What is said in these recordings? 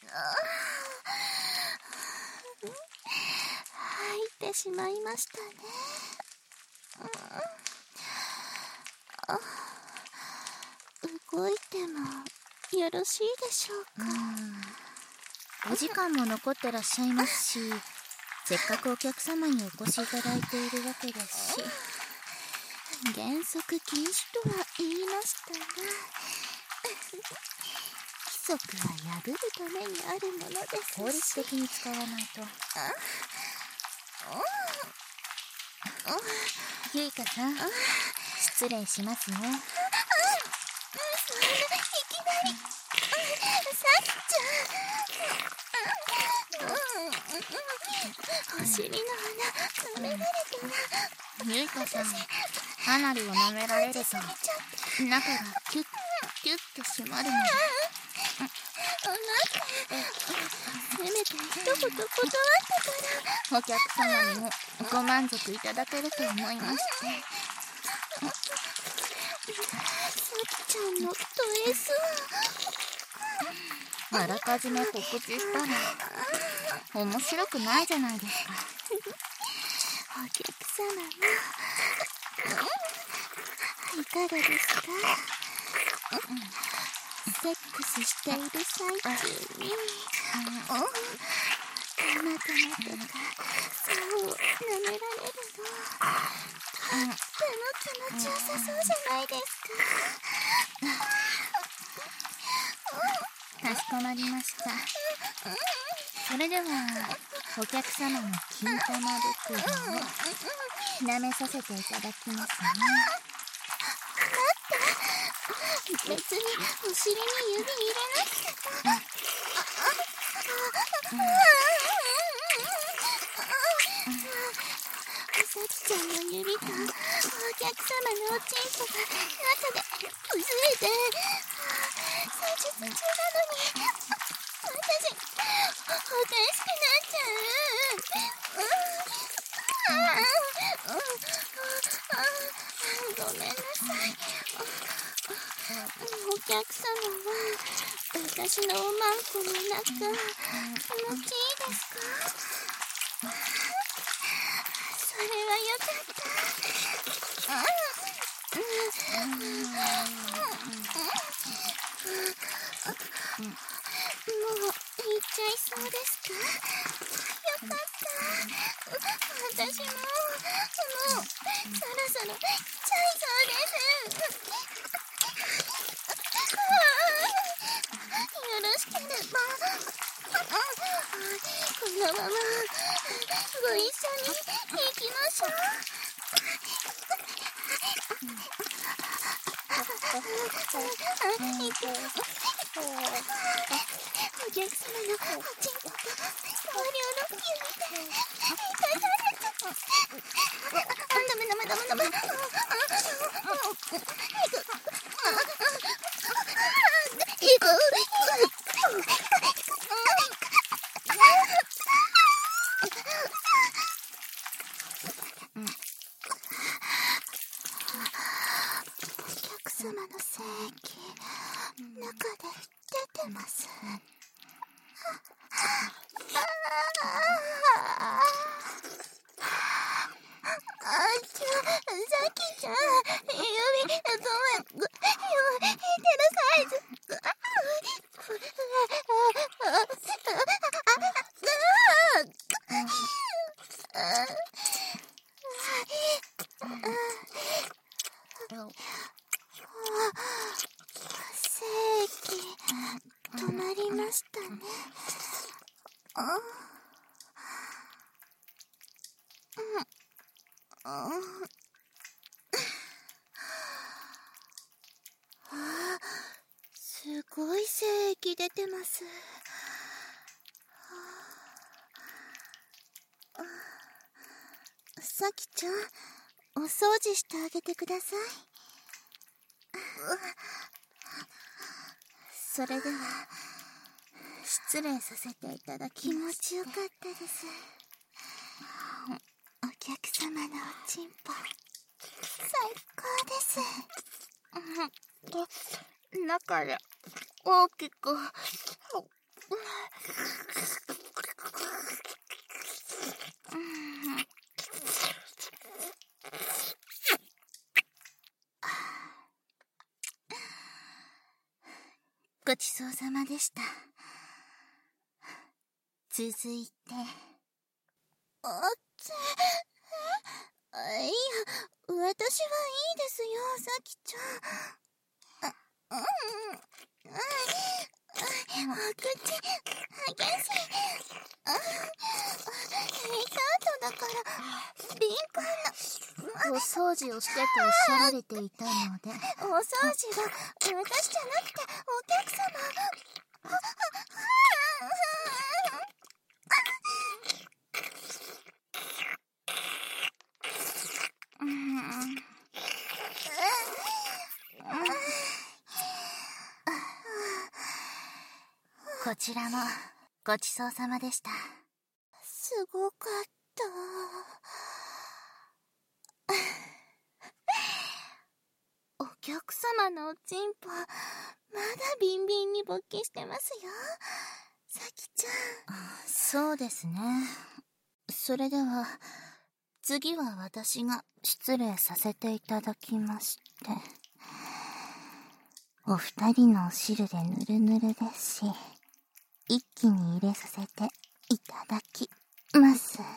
吐いてしまいましたね。動いてもよろしいでしょうか。 お時間も残ってらっしゃいますし、せっかくお客様にお越しいただいているわけですし。 原則禁止とは言いましたが、規則は破るためにあるものですし、 効率的に使わないと。ゆいかさん、失礼しますね。 そんないきなり、さきちゃん、お尻の穴舐められたら、 ゆいかさん、かなりを舐められると中がキュッキュッて締まるので、 せめて一言断ってから。 お客様にもご満足いただけると思いまして。 さきちゃんのド S あらかじめ告知したら面白くないじゃないですか。 お客様もいかがですか。セックスしている最中にたまたまとかそう舐められるのとっても気持ちよさそうじゃないですか。 かしこまりました。それではお客様の金玉袋を舐めさせていただきますね。 別にお尻に指入れなくてさきちゃんの指とお客様のおちんぽが中で崩れて施術中なのに私おかしくなっちゃう。ごめんなさい。お客様は私のおまんこの中気持ちいいですか。それはよかった。もう行っちゃいそうですか。よかった。私もそろそろ来ちゃいそうです。よろしければこのままご一緒に行きましょう。お客様のおちんぽと同僚の指で生かされてダメお客様の精液中で出てます。さきちゃん、指ごめん、見てるサイズ精液止まりましたね。すごい精液出てます。さきちゃん、お掃除してあげてください。それでは失礼させていただきます。気持ちよかったです。お客様のおちんぽ最高です。 中で大きくごちそうさまでした。続いて。 あっつ。いや、私はいいですよ、さきちゃん。お口、激しい。いた後だから、敏感な。 お掃除をしてとおっしゃられていたので。 お掃除は、私じゃなくて、お客様。 こちらもごちそうさまでした。 すごかった。お客様のおちんぽ、まだビンビンに勃起してますよ、さきちゃん。 そうですね。それでは次は私が失礼させていただきまして、お二人のお汁でぬるぬるですし、一気に入れさせていただきますね。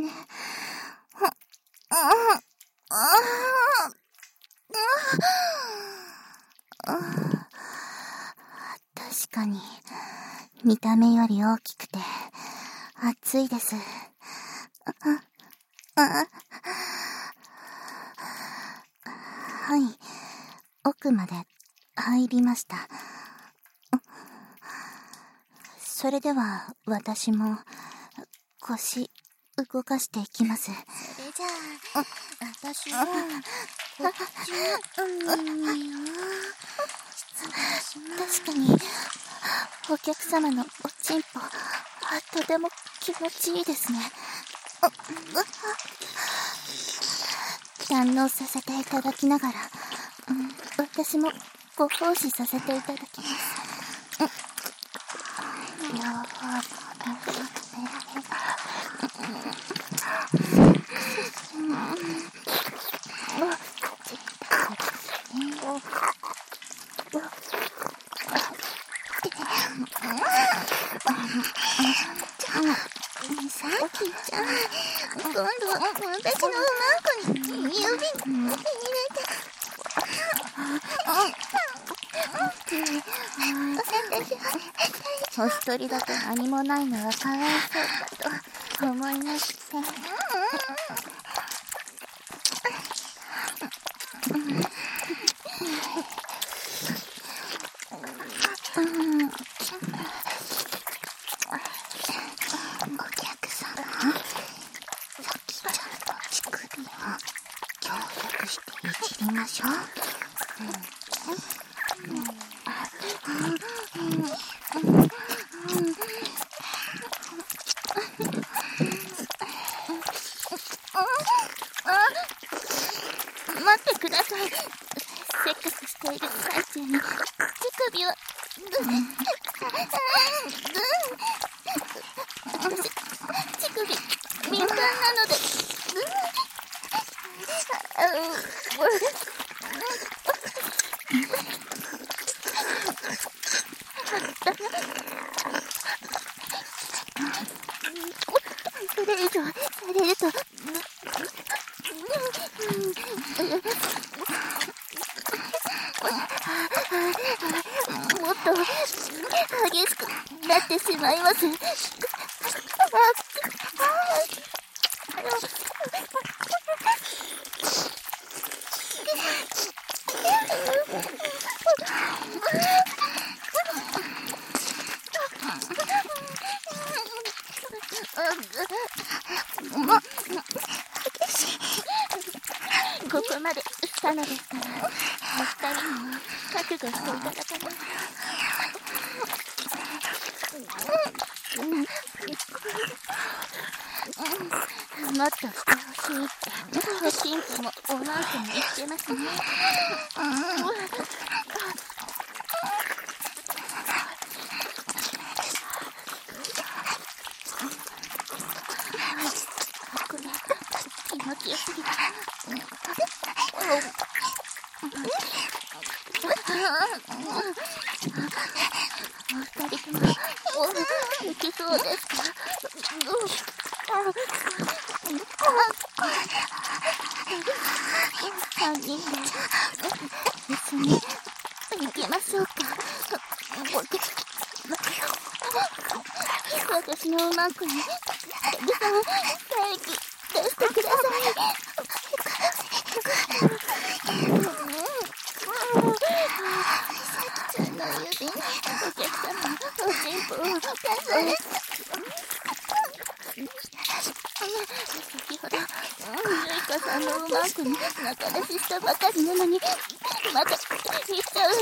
確かに見た目より大きくて熱いです。はい、奥まで入りました。それでは私も腰動かしていきます。 それじゃあ、私はこっち確かにお客様のおちんぽとても気持ちいいですね。堪能させていただきながら、私もご奉仕させていただきます。 さきちゃん、今度は私のマークに指入れて。 お一人だと何もないのはかわいそうだと思いまして。お客様、さきちゃんの乳首を協力していじりましょう。 待ってください。せっかくしている最中に乳首を私、乳首敏感なのでそれ以上されるともっと激しくなってしまいます。ここまでしたのですから、お二人にも覚悟していただかないと。もっとしてほしいっておちんぽもおマークも言ってますね。これ気持ちよすぎた。 いけそうですか？3人で一緒に行きましょうか。私のうまくにペグさん、唾液出してください。さきちゃんの指にお客様のおちんぽを出された。先ほどゆいかさんのうまくに仲出ししたばかりなのにまた言っちゃう。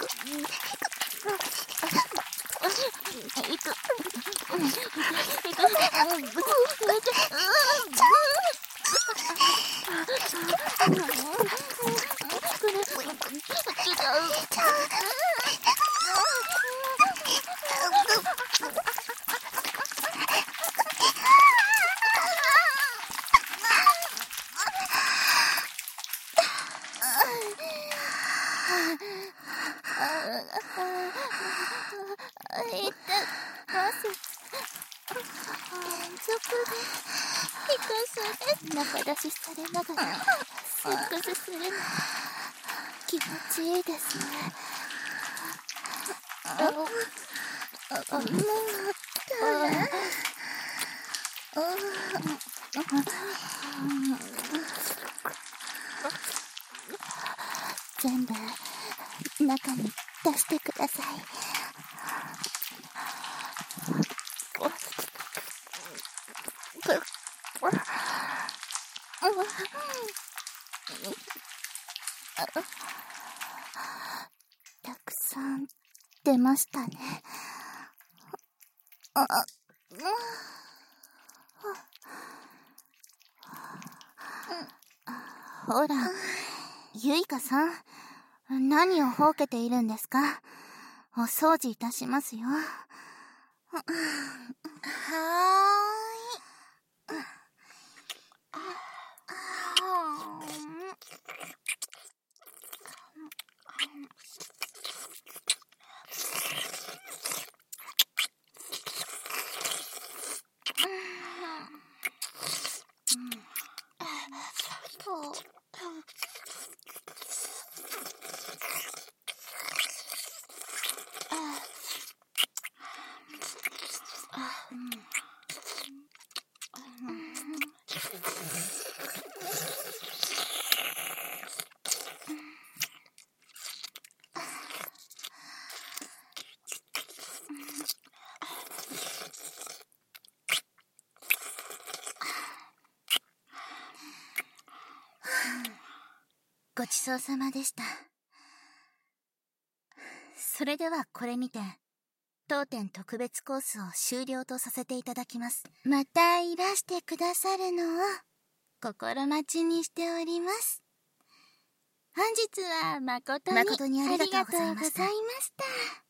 中出しされながらセックスするの気持ちいいですね。全部中に出してください。たくさん出ましたね。ほら、ゆいかさん、何をほうけているんですか？お掃除いたしますよ。はーい。ごちそうさまでした。それではこれにて当店特別コースを終了とさせていただきます。またいらしてくださるのを心待ちにしております。本日は誠にありがとうございました。